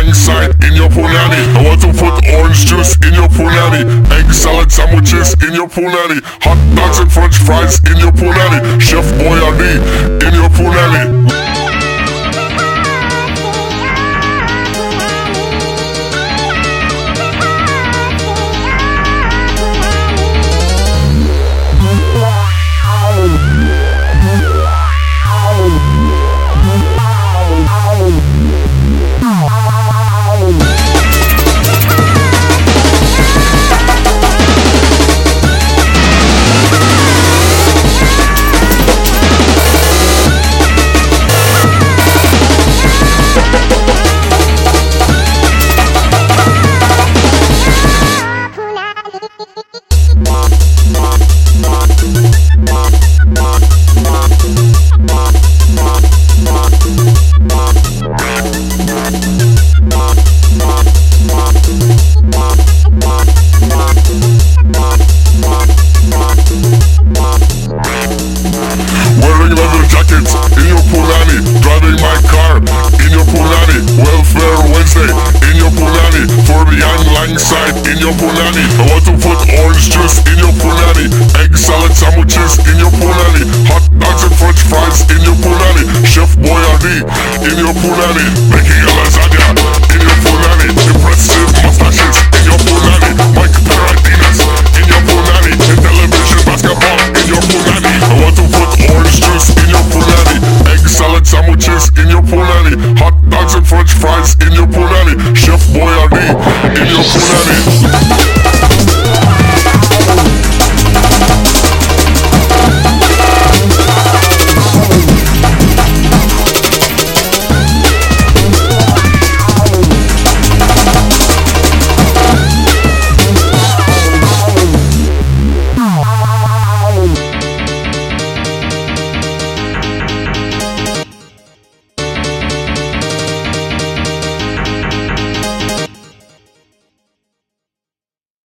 lang side in your punani. I want to put orange juice in your punani. Egg salad sandwiches in your punani. Hot dogs and french fries in your punani. Chef Boyardee in your punani. Wearing leather jackets in your punani. Driving my car in your punani. Welfare Wednesday in your punani. For the Yang Lang side in your punani. I want to put orange juice in your punani. Egg salad sandwiches in your punani. Hot dogs and french fries in your punani. Chef Boyardee in your punani. Making a lasagna in your punani. Impressive mustaches in your punani. Mike Paradinas in your punani. In television basketball in your punani. I want to put orange juice in your punani. Egg salad sandwiches in your punani. Hot dogs and french fries in your punani. Chef Boyardee in your punani.